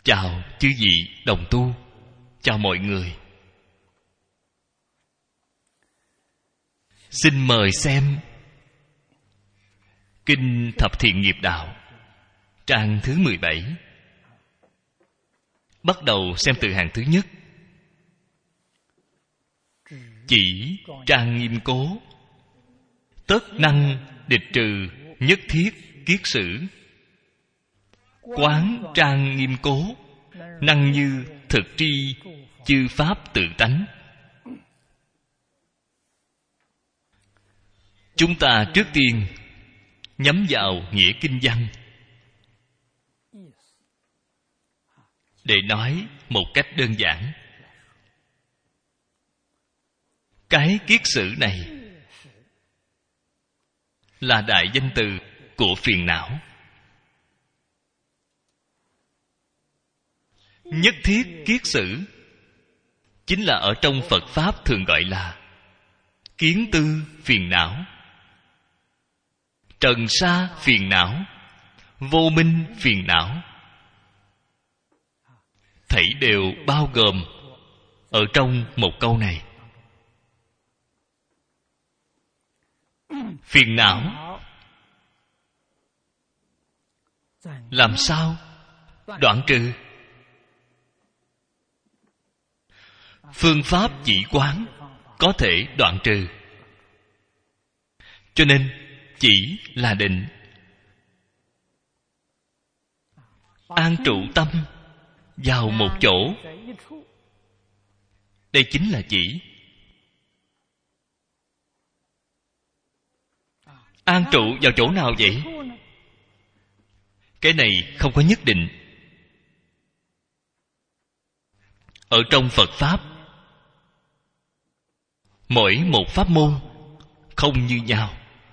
Chào chư vị đồng tu, chào mọi người. Xin mời xem Kinh Thập Thiện Nghiệp Đạo, trang thứ 17. Bắt đầu xem từ hàng thứ nhất. Chỉ trang nghiêm cố, tất năng địch trừ nhất thiết kiết sử. Quán trang nghiêm cố, năng như thực tri chư pháp tự tánh. Chúng ta trước tiên nhắm vào nghĩa kinh văn để nói một cách đơn giản. Cái kiết sử này là đại danh từ của phiền não. Nhất thiết kiết sử chính là ở trong Phật Pháp thường gọi là kiến tư phiền não, trần sa phiền não, vô minh phiền não. Thảy đều bao gồm ở trong một câu này. Phiền não làm sao đoạn trừ? Phương pháp chỉ quán có thể đoạn trừ. Cho nên chỉ là định. An trụ tâm vào một chỗ, đây chính là chỉ. An trụ vào chỗ nào vậy? Cái này không có nhất định. Ở trong Phật Pháp, mỗi một pháp môn không như nhau,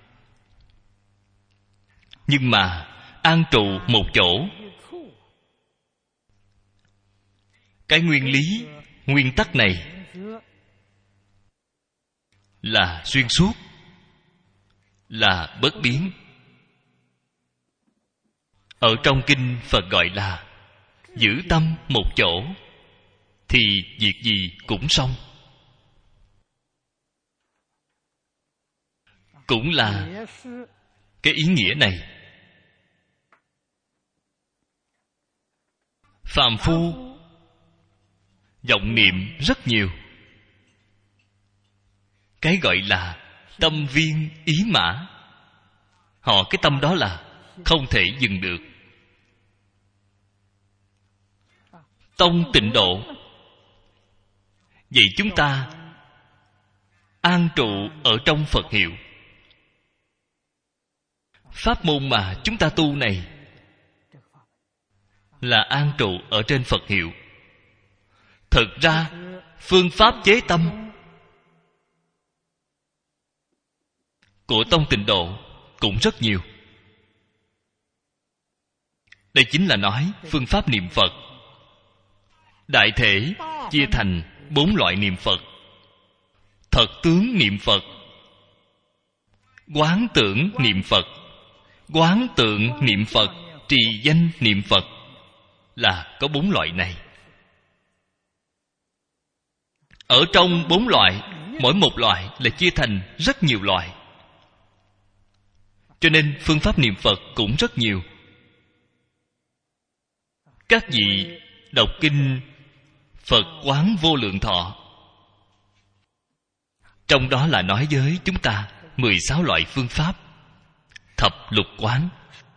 nhưng mà an trụ một chỗ, cái nguyên lý, nguyên tắc này là xuyên suốt, là bất biến. Ở trong kinh Phật gọi là giữ tâm một chỗ thì việc gì cũng xong. Cũng là cái ý nghĩa này. Phàm phu vọng niệm rất nhiều, cái gọi là tâm viên ý mã. Họ cái tâm đó là không thể dừng được. Tông tịnh độ. Vậy chúng ta an trụ ở trong Phật hiệu. Pháp môn mà chúng ta tu này là an trụ ở trên Phật hiệu. Thực ra phương pháp chế tâm của tông tịnh độ cũng rất nhiều. Đây chính là nói phương pháp niệm Phật đại thể chia thành 4 loại niệm Phật: thật tướng niệm Phật, quán tưởng niệm Phật, quán tượng niệm Phật, trì danh niệm Phật. Là có 4 loại này. Ở trong 4 loại, mỗi một loại là chia thành rất nhiều loại. Cho nên phương pháp niệm Phật cũng rất nhiều. Các vị đọc kinh Phật Quán Vô Lượng Thọ, trong đó là nói với chúng ta 16 loại phương pháp thập lục quán.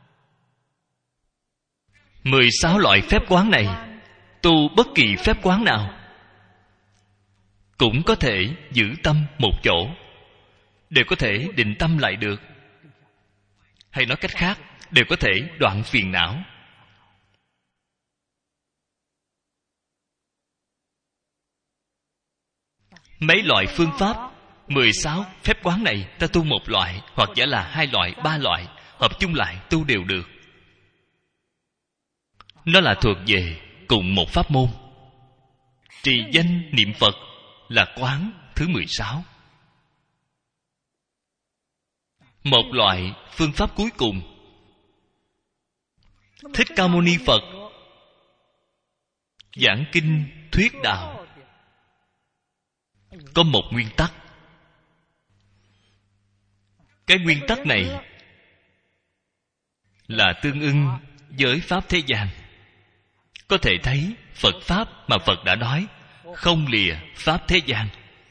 16 loại phép quán này, tu bất kỳ phép quán nào cũng có thể giữ tâm một chỗ, đều có thể định tâm lại được. Hay nói cách khác, đều có thể đoạn phiền não. Mấy loại phương pháp 16 phép quán này, ta tu một loại hoặc giả là 2 loại, 3 loại, hợp chung lại tu đều được. Nó là thuộc về cùng một pháp môn. Trì danh niệm Phật là quán thứ 16. Một loại phương pháp cuối cùng, Thích Ca Mâu Ni Phật giảng kinh thuyết đạo có một nguyên tắc. Cái nguyên tắc này là tương ưng với pháp thế gian. Có thể thấy Phật pháp mà Phật đã nói không lìa pháp thế gian,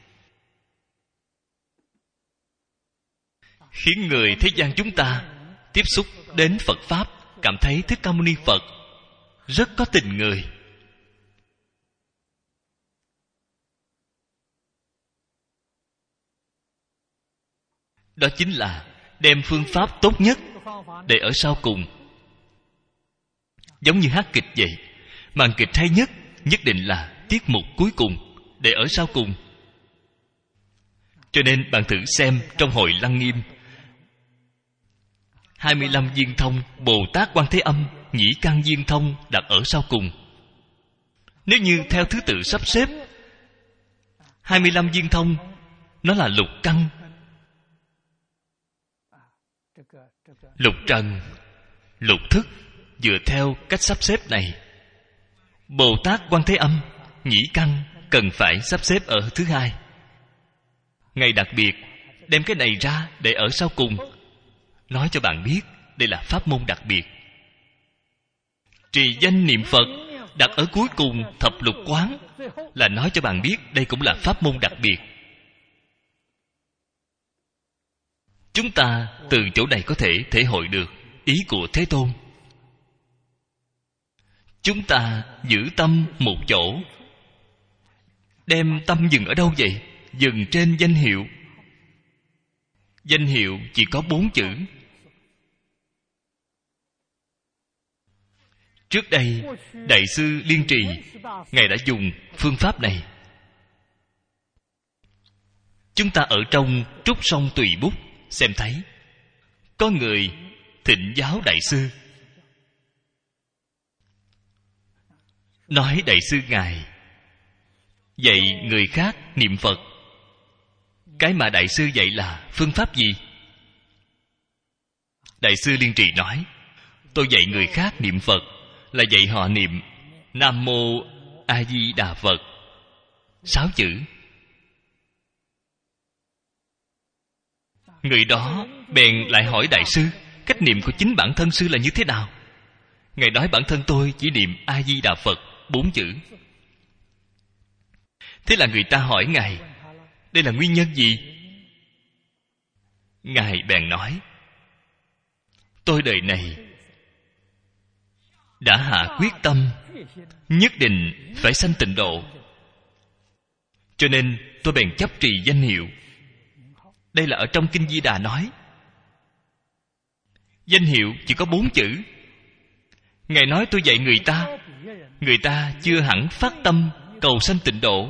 khiến người thế gian chúng ta tiếp xúc đến Phật pháp cảm thấy Thích Ca Mâu Ni Phật rất có tình người. Đó chính là đem phương pháp tốt nhất để ở sau cùng. Giống như hát kịch vậy, màn kịch hay nhất nhất định là tiết mục cuối cùng, để ở sau cùng. Cho nên bạn thử xem trong hội Lăng Nghiêm, 25 viên thông Bồ Tát Quan Thế Âm nhĩ căn viên thông đặt ở sau cùng. Nếu như theo thứ tự sắp xếp, 25 viên thông nó là lục căn, lục trần, lục thức. Dựa theo cách sắp xếp này, Bồ Tát Quan Thế Âm nhĩ căn cần phải sắp xếp ở thứ hai. Ngày đặc biệt đem cái này ra để ở sau cùng, nói cho bạn biết đây là pháp môn đặc biệt. Trì danh niệm Phật đặt ở cuối cùng thập lục quán là nói cho bạn biết đây cũng là pháp môn đặc biệt. Chúng ta từ chỗ này có thể thể hội được ý của Thế Tôn. Chúng ta giữ tâm một chỗ. Đem tâm dừng ở đâu vậy? Dừng trên danh hiệu. Danh hiệu chỉ có 4 chữ. Trước đây Đại sư Liên Trì, Ngài đã dùng phương pháp này. Chúng ta ở trong Trúc Sông Tùy Bút xem thấy có người thịnh giáo Đại sư, nói Đại sư Ngài dạy người khác niệm Phật. Cái mà Đại sư dạy là phương pháp gì? Đại sư Liên Trì nói, tôi dạy người khác niệm Phật là dạy họ niệm Nam Mô A Di Đà Phật 6 chữ. Người đó bèn lại hỏi Đại sư, cách niệm của chính bản thân sư là như thế nào? Ngài nói bản thân tôi chỉ niệm A Di Đà Phật 4 chữ. Thế là người ta hỏi Ngài, đây là nguyên nhân gì? Ngài bèn nói, tôi đời này đã hạ quyết tâm nhất định phải sanh tịnh độ, cho nên tôi bèn chấp trì danh hiệu. Đây là ở trong Kinh Di Đà nói. Danh hiệu chỉ có 4 chữ. Ngài nói tôi dạy người ta chưa hẳn phát tâm cầu sanh tịnh độ.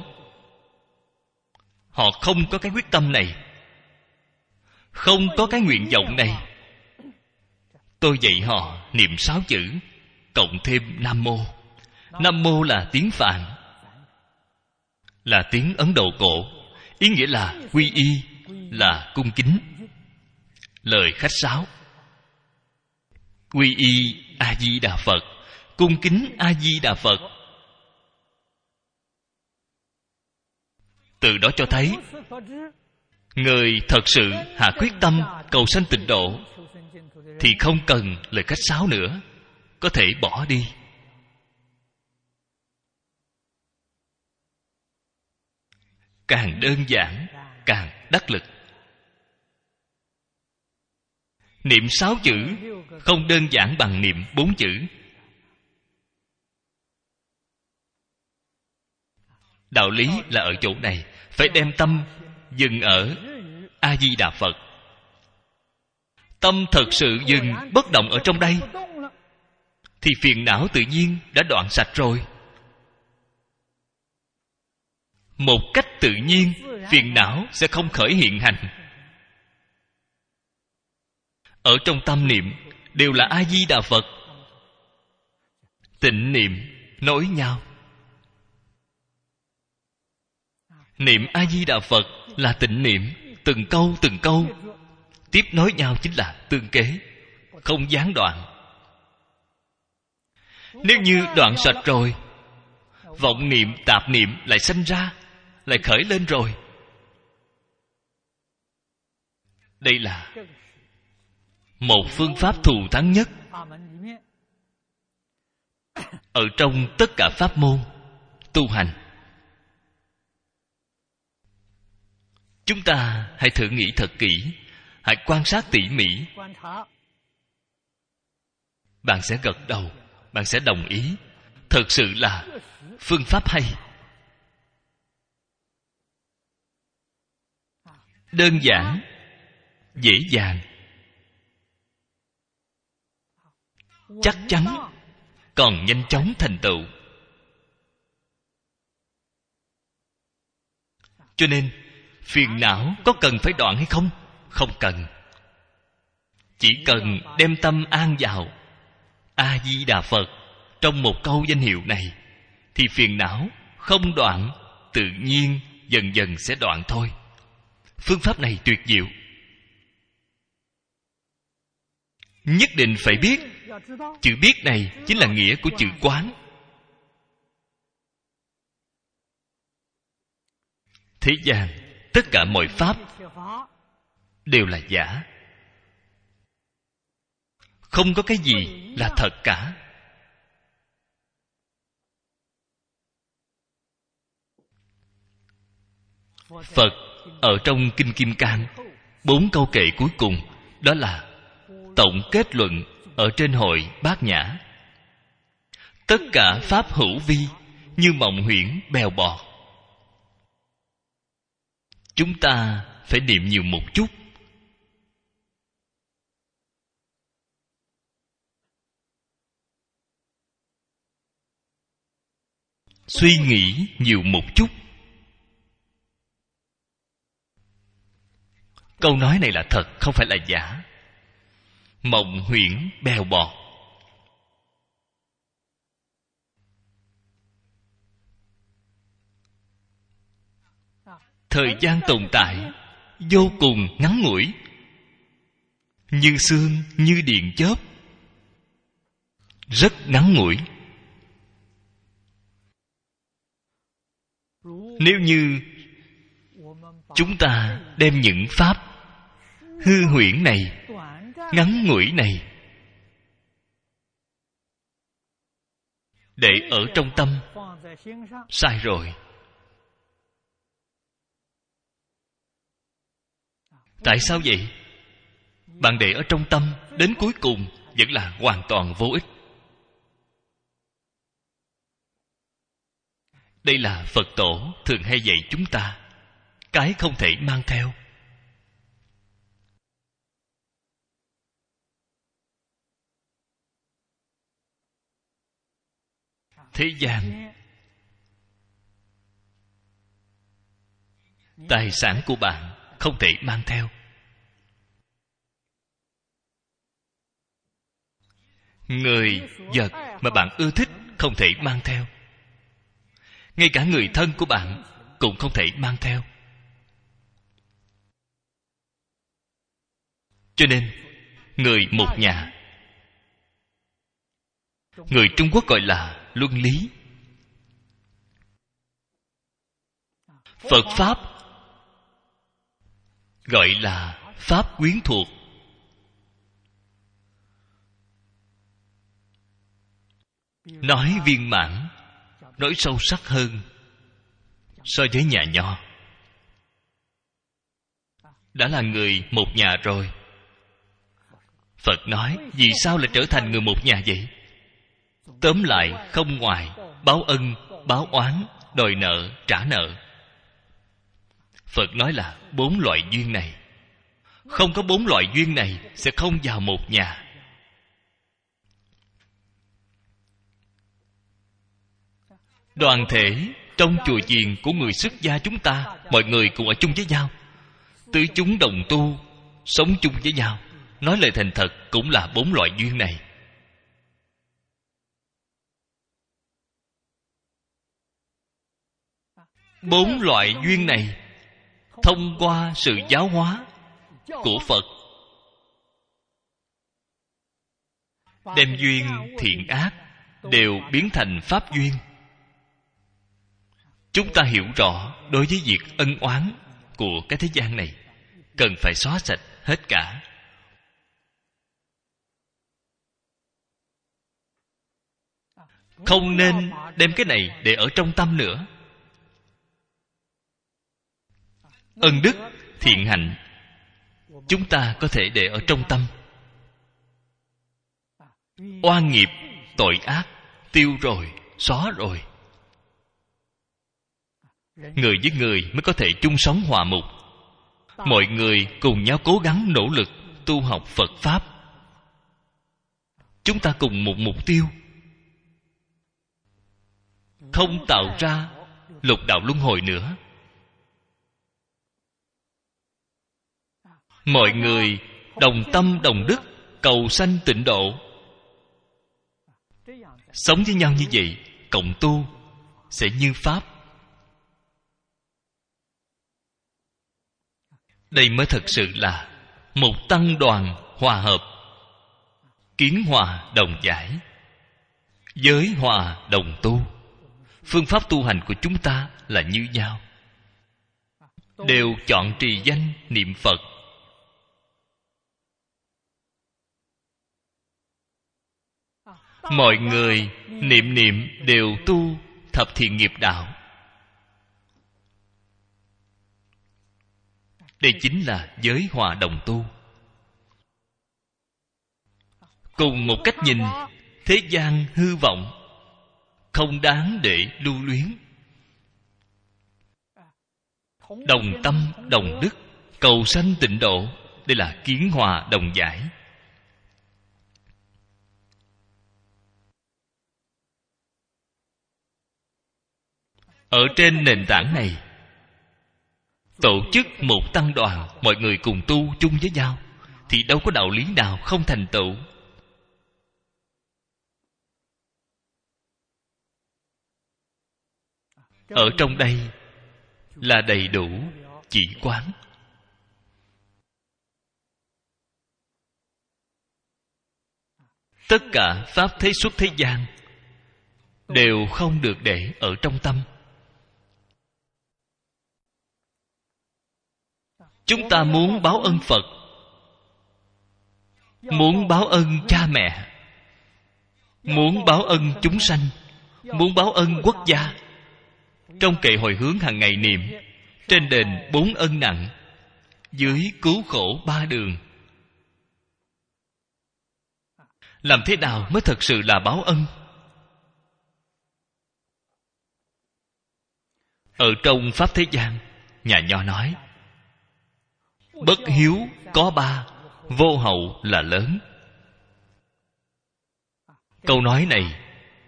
Họ không có cái quyết tâm này, không có cái nguyện vọng này. Tôi dạy họ niệm 6 chữ cộng thêm Nam Mô. Nam Mô là tiếng Phạn, là tiếng Ấn Độ cổ, ý nghĩa là quy y, là cung kính. Lời khách sáo: quy y A Di Đà Phật, cung kính A Di Đà Phật. Từ đó cho thấy người thật sự hạ quyết tâm cầu sanh tịnh độ thì không cần lời khách sáo nữa, có thể bỏ đi. Càng đơn giản càng đắc lực. Niệm 6 chữ không đơn giản bằng niệm 4 chữ. Đạo lý là ở chỗ này, phải đem tâm dừng ở A Di Đà Phật. Tâm thật sự dừng bất động ở trong đây thì phiền não tự nhiên đã đoạn sạch rồi. Một cách tự nhiên phiền não sẽ không khởi hiện hành. Ở trong tâm niệm đều là A Di Đà Phật. Tịnh niệm nối nhau. Niệm A Di Đà Phật là tịnh niệm, từng câu tiếp nối nhau chính là tương kế, không gián đoạn. Nếu như đoạn sạch rồi, vọng niệm tạp niệm lại sanh ra, lại khởi lên rồi. Đây là một phương pháp thù thắng nhất ở trong tất cả pháp môn tu hành. Chúng ta hãy thử nghĩ thật kỹ, hãy quan sát tỉ mỉ. Bạn sẽ gật đầu, bạn sẽ đồng ý. Thật sự là phương pháp hay. Đơn giản, dễ dàng, chắc chắn, còn nhanh chóng thành tựu. Cho nên phiền não có cần phải đoạn hay không? Không cần. Chỉ cần đem tâm an vào A Di Đà Phật trong một câu danh hiệu này, thì phiền não không đoạn, tự nhiên dần dần sẽ đoạn thôi. Phương pháp này tuyệt diệu. Nhất định phải biết. Chữ biết này chính là nghĩa của chữ quán. Thế gian tất cả mọi pháp đều là giả. Không có cái gì là thật cả. Phật ở trong Kinh Kim Cang 4 câu kệ cuối cùng, đó là tổng kết luận ở trên hội Bát Nhã. Tất cả pháp hữu vi như mộng huyễn bèo bọt. Chúng ta phải niệm nhiều một chút. Suy nghĩ nhiều một chút. Câu nói này là thật, không phải là giả. Mộng huyễn bèo bọt. Thời gian tồn tại vô cùng ngắn ngủi, như sương như điện chớp, rất ngắn ngủi. Nếu như chúng ta đem những pháp hư huyễn này, ngắn ngủi này để ở trong tâm, sai rồi. Tại sao vậy? Bạn để ở trong tâm đến cuối cùng vẫn là hoàn toàn vô ích. Đây là Phật tổ thường hay dạy chúng ta, cái không thể mang theo. Thế gian, tài sản của bạn không thể mang theo. Người, vật mà bạn ưa thích không thể mang theo. Ngay cả người thân của bạn cũng không thể mang theo. Cho nên người một nhà, người Trung Quốc gọi là luân lý. Phật Pháp gọi là Pháp quyến thuộc. Nói viên mãn, nói sâu sắc hơn so với nhà nho. Đã là người một nhà rồi. Phật nói, vì sao lại trở thành người một nhà vậy? Tóm lại không ngoài báo ân, báo oán, đòi nợ, trả nợ. Phật nói là 4 loại duyên này. Không có 4 loại duyên này sẽ không vào một nhà. Đoàn thể trong chùa chiền của người xuất gia chúng ta, mọi người cùng ở chung với nhau, tứ chúng đồng tu, sống chung với nhau. Nói lời thành thật cũng là 4 loại duyên này. Bốn loại duyên này thông qua sự giáo hóa của Phật, đem duyên thiện ác đều biến thành pháp duyên. chúng ta hiểu rõ đối với việc ân oán của cái thế gian này, cần phải xóa sạch hết cả. Không nên đem cái này để ở trong tâm nữa. Ân đức, thiện hạnh, chúng ta có thể để ở trong tâm. Oan nghiệp, tội ác tiêu rồi, xóa rồi. Người với người mới có thể chung sống hòa mục. Mọi người cùng nhau cố gắng nỗ lực tu học Phật Pháp. Chúng ta cùng một mục tiêu, không tạo ra lục đạo luân hồi nữa. Mọi người đồng tâm đồng đức, cầu sanh tịnh độ. Sống với nhau như vậy, cộng tu sẽ như Pháp. Đây mới thật sự là một tăng đoàn hòa hợp, kiến hòa đồng giải, giới hòa đồng tu. Phương pháp tu hành của chúng ta là như nhau, đều chọn trì danh niệm Phật. Mọi người niệm niệm đều tu thập thiện nghiệp đạo. Đây chính là giới hòa đồng tu. Cùng một cách nhìn, thế gian hư vọng, không đáng để lưu luyến. Đồng tâm đồng đức, cầu sanh tịnh độ. Đây là kiến hòa đồng giải. Ở trên nền tảng này, tổ chức một tăng đoàn, mọi người cùng tu chung với nhau, thì đâu có đạo lý nào không thành tựu. Ở trong đây là đầy đủ chỉ quán. Tất cả pháp thế xuất thế gian đều không được để ở trong tâm. Chúng ta muốn báo ân Phật, muốn báo ân cha mẹ, muốn báo ân chúng sanh, muốn báo ân quốc gia. Trong kệ hồi hướng hàng ngày niệm, trên đền 4 ân nặng, dưới cứu khổ 3 đường. Làm thế nào mới thật sự là báo ân? Ở trong Pháp thế gian, nhà Nho nói, bất hiếu có 3, vô hậu là lớn. Câu nói này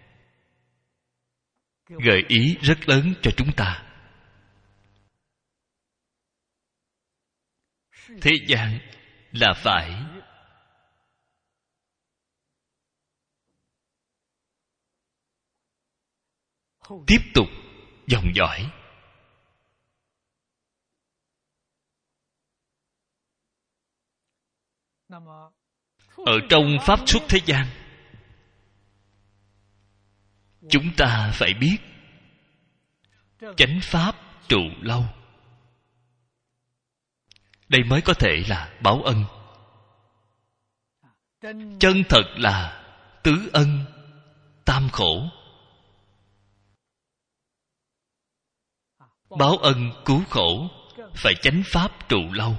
gợi ý rất lớn cho chúng ta. Thế gian là phải tiếp tục dòng dõi. Ở trong pháp xuất thế gian, chúng ta phải biết chánh pháp trụ lâu. Đây mới có thể là báo ân. Chân thật là tứ ân tam khổ. Báo ân cứu khổ phải chánh pháp trụ lâu,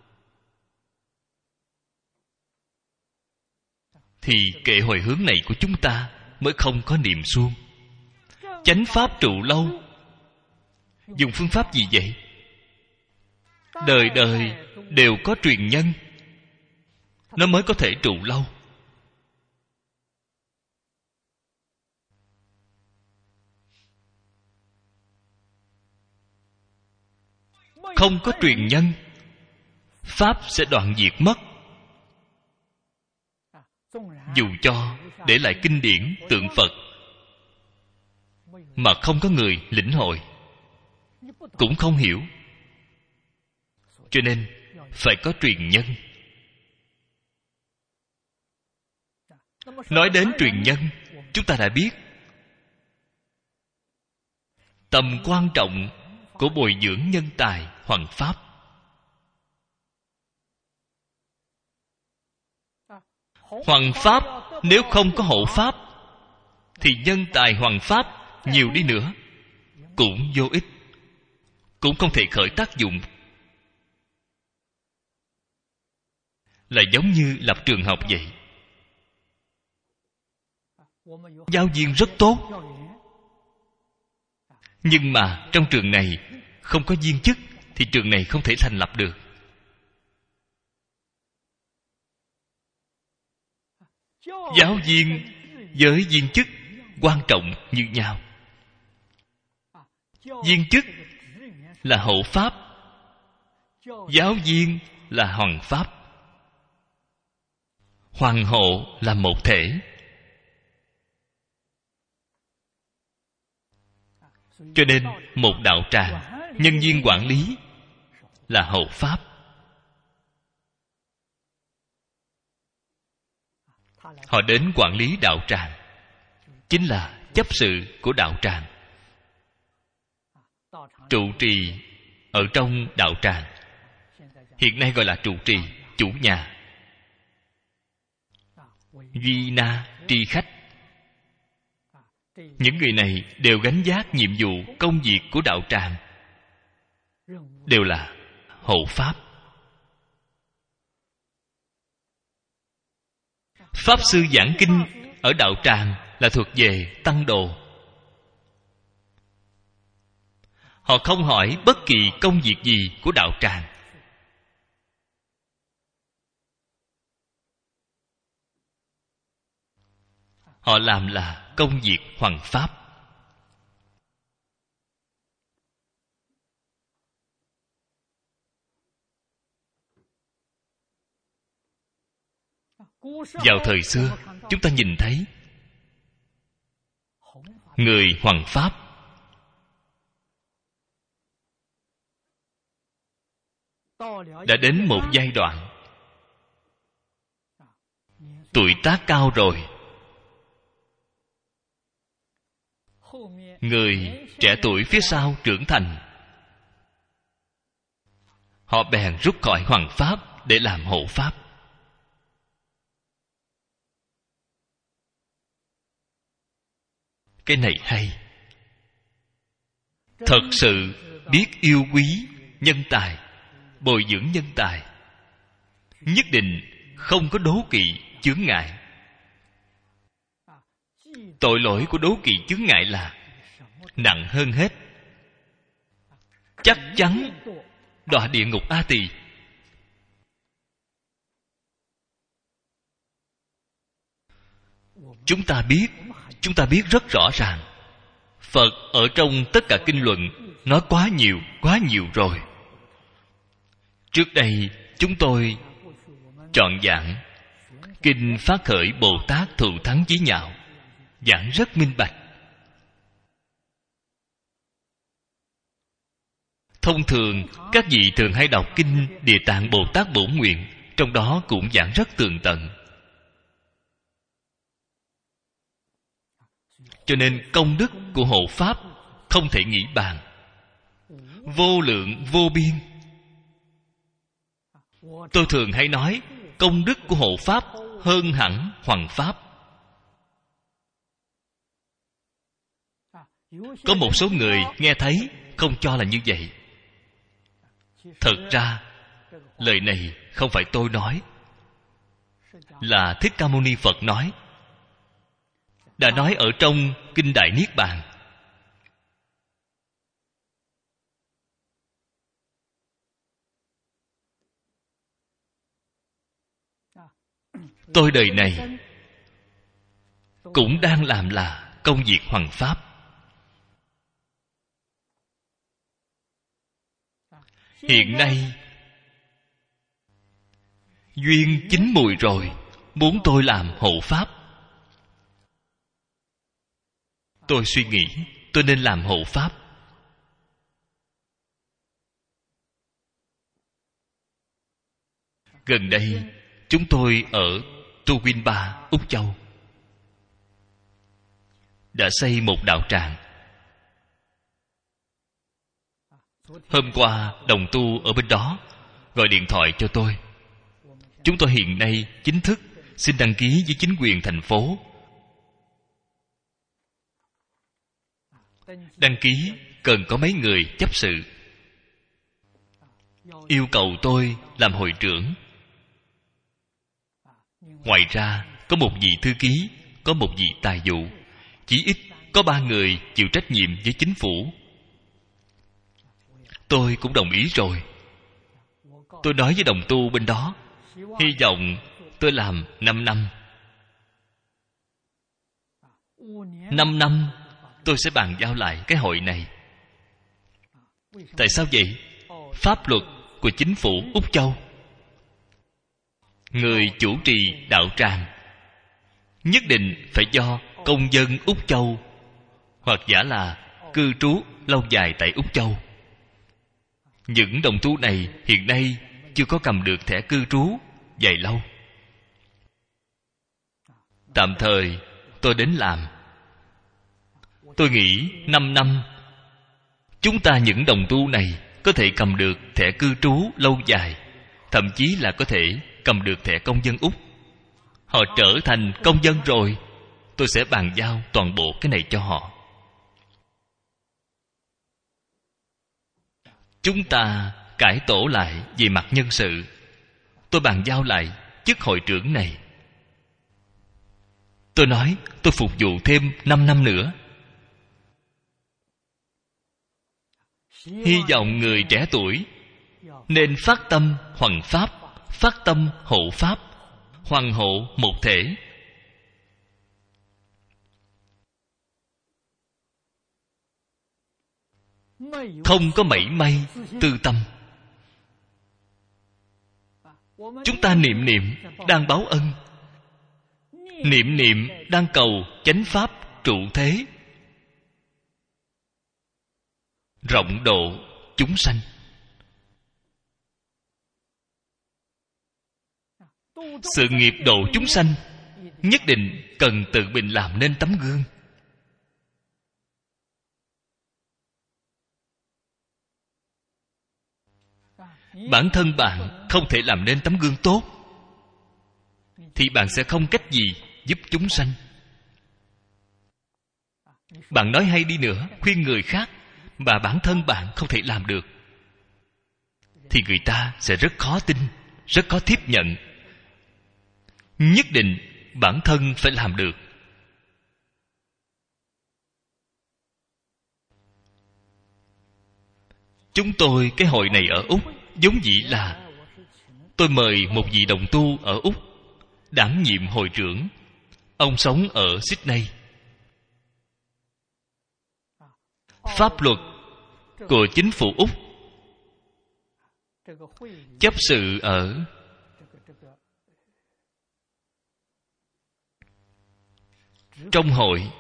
thì kệ hồi hướng này của chúng ta mới không có niệm suông. Chánh pháp trụ lâu dùng phương pháp gì vậy? Đời đời đều có truyền nhân, nó mới có thể trụ lâu. Không có truyền nhân, pháp sẽ đoạn diệt mất. Dù cho để lại kinh điển tượng Phật mà không có người lĩnh hội, cũng không hiểu. Cho nên phải có truyền nhân. Nói đến truyền nhân, chúng ta đã biết Tầm quan trọng của bồi dưỡng nhân tài hoằng pháp. Hoằng pháp nếu không có hộ pháp thì nhân tài hoằng pháp nhiều đi nữa cũng vô ích, cũng không thể khởi tác dụng. Là giống như lập trường học vậy. Giáo viên rất tốt, nhưng mà trong trường này không có viên chức thì trường này không thể thành lập được. Giáo viên với viên chức quan trọng như nhau. Viên chức là hộ pháp, giáo viên là hoằng pháp. Hoàng hộ là một thể. Cho nên một đạo tràng, nhân viên quản lý là hộ pháp. Họ đến quản lý đạo tràng, chính là chấp sự của đạo tràng, trụ trì ở trong đạo tràng. Hiện nay gọi là trụ trì, chủ nhà. Duy na tri khách. Những người này đều gánh vác nhiệm vụ công việc của đạo tràng, đều là hộ pháp. Pháp sư giảng kinh ở đạo tràng là thuộc về tăng đồ. Họ không hỏi bất kỳ công việc gì của đạo tràng. Họ làm là công việc hoằng pháp. Vào thời xưa, chúng ta nhìn thấy người hoằng pháp đã đến một giai đoạn tuổi tác cao rồi. Người trẻ tuổi phía sau trưởng thành, họ bèn rút khỏi hoằng pháp để làm hộ pháp. Cái này hay. Thật sự biết yêu quý nhân tài, bồi dưỡng nhân tài, nhất định không có đố kỵ chướng ngại. Tội lỗi của đố kỵ chướng ngại là nặng hơn hết, chắc chắn đọa địa ngục A Tỳ. Chúng ta biết rất rõ ràng, Phật ở trong tất cả kinh luận nói quá nhiều rồi. Trước đây chúng tôi chọn giảng Kinh Phát Khởi Bồ Tát Thù Thắng Chí Nhạo, giảng rất minh bạch. Thông thường các vị thường hay đọc kinh Địa Tạng Bồ Tát Bổn Nguyện, trong đó cũng giảng rất tường tận. Cho nên công đức của hộ pháp không thể nghĩ bàn, vô lượng vô biên. Tôi thường hay nói công đức của hộ pháp hơn hẳn hoằng pháp. Có một số người nghe thấy không cho là như vậy. Thật ra lời này không phải tôi nói, là Thích Ca Mâu Ni Phật nói, đã nói ở trong Kinh Đại Niết Bàn. Tôi đời này cũng đang làm là công việc hoằng pháp. Hiện nay duyên chín mùi rồi, muốn tôi làm hộ pháp. Tôi suy nghĩ tôi nên làm hộ pháp. Gần đây chúng tôi ở Tuwinpa, Úc Châu đã xây một đạo tràng. Hôm qua đồng tu ở bên đó gọi điện thoại cho tôi. Chúng tôi hiện nay chính thức xin đăng ký với chính quyền thành phố. Đăng ký cần có mấy người chấp sự. Yêu cầu tôi làm hội trưởng. Ngoài ra có một vị thư ký, có một vị tài vụ. Chỉ ít có 3 người chịu trách nhiệm với chính phủ. Tôi cũng đồng ý rồi. Tôi nói với đồng tu bên đó, hy vọng tôi làm 5 năm. 5 năm tôi sẽ bàn giao lại cái hội này. Tại sao vậy? Pháp luật của chính phủ Úc Châu, người chủ trì đạo tràng nhất định phải do công dân Úc Châu hoặc giả là cư trú lâu dài tại Úc Châu. Những đồng tu này hiện nay chưa có cầm được thẻ cư trú dài lâu. Tạm thời tôi đến làm. Tôi nghĩ 5 năm chúng ta những đồng tu này có thể cầm được thẻ cư trú lâu dài, thậm chí là có thể cầm được thẻ công dân Úc. Họ trở thành công dân rồi, tôi sẽ bàn giao toàn bộ cái này cho họ. Chúng ta cải tổ lại về mặt nhân sự. Tôi bàn giao lại chức hội trưởng này. Tôi nói tôi phục vụ thêm 5 năm nữa. Hy vọng người trẻ tuổi nên phát tâm hoằng pháp, phát tâm hộ pháp, hoằng hộ một thể. Không có mảy may tư tâm. Chúng ta niệm niệm đang báo ân, niệm niệm đang cầu chánh pháp trụ thế, rộng độ chúng sanh. Sự nghiệp độ chúng sanh nhất định cần tự mình làm nên tấm gương. Bản thân bạn không thể làm nên tấm gương tốt thì bạn sẽ không cách gì giúp chúng sanh. Bạn nói hay đi nữa, khuyên người khác, mà bản thân bạn không thể làm được thì người ta sẽ rất khó tin, rất khó tiếp nhận. Nhất định bản thân phải làm được. Chúng tôi cái hội này ở Úc vốn dĩ là tôi mời một vị đồng tu ở Úc đảm nhiệm hội trưởng. Ông sống ở Sydney. Pháp luật của chính phủ Úc chấp sự ở trong hội.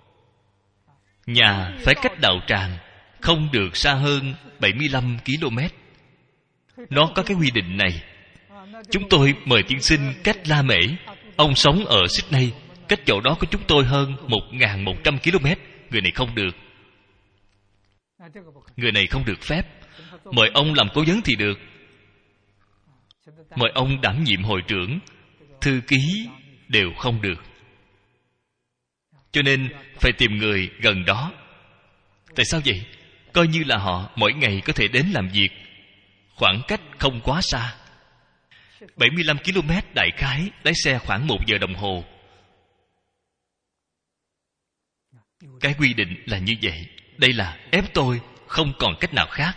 Nhà phải cách đạo tràng không được xa hơn 75 km. Nó có cái quy định này. Chúng tôi mời tiên sinh cách La Mễ. Ông sống ở Sydney, cách chỗ đó của chúng tôi hơn 1.100 km. Người này không được. Người này không được phép. Mời ông làm cố vấn thì được. Mời ông đảm nhiệm hội trưởng, thư ký đều không được. Cho nên phải tìm người gần đó. Tại sao vậy? Coi như là họ mỗi ngày có thể đến làm việc, khoảng cách không quá xa. 75 km đại khái lái xe khoảng 1 giờ đồng hồ. Cái quy định là như vậy. Đây là ép tôi, không còn cách nào khác.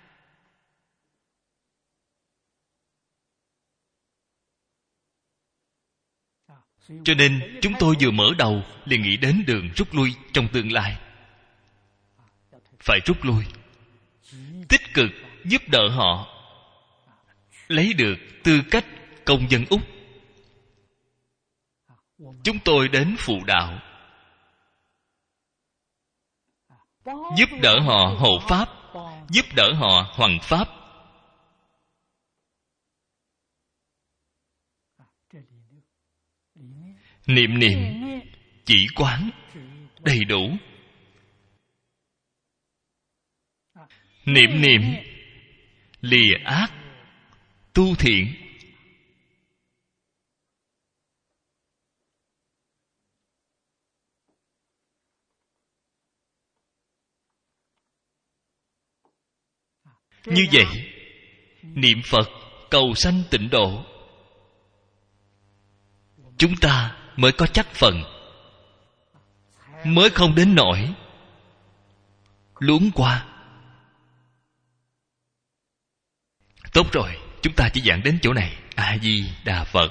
Cho nên chúng tôi vừa mở đầu liền nghĩ đến đường rút lui trong tương lai. Phải rút lui, tích cực giúp đỡ họ lấy được tư cách công dân Úc. Chúng tôi đến phụ đạo, giúp đỡ họ hộ pháp, giúp đỡ họ hoằng pháp. Niệm niệm chỉ quán đầy đủ. Niệm niệm lìa ác, tu thiện. Như vậy, niệm Phật cầu sanh tịnh độ, chúng ta mới có chắc phần, mới không đến nỗi luống qua. Tốt rồi, chúng ta chỉ giảng đến chỗ này. A Di Đà Phật.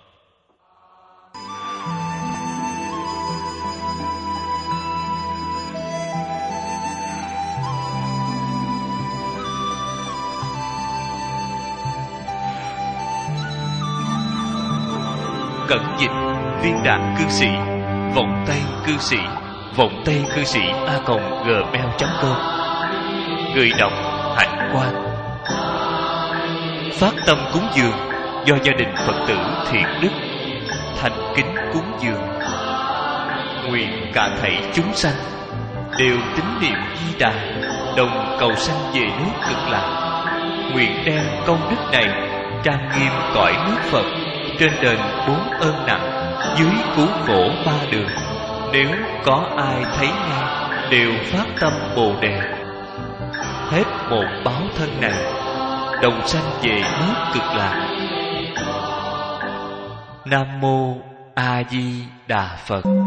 Cẩn dịch Viên Đạn Cư Sĩ, Vọng Tây Cư Sĩ, Vọng Tây Cư Sĩ @gmail.com. Người đọc Hạnh Quang. Phát tâm cúng dường do gia đình Phật tử Thiện Đức thành kính cúng dường. Nguyện cả thảy chúng sanh đều tín niệm Di Đà, đồng cầu sanh về nước Cực Lạc. Nguyện đem công đức này trang nghiêm cõi nước Phật, trên đền 4 ơn nặng, dưới cứu khổ 3 đường. Nếu có ai thấy nghe đều phát tâm Bồ Đề, hết một báo thân này đồng sanh về nước Cực Lạc. Nam mô A Di Đà Phật.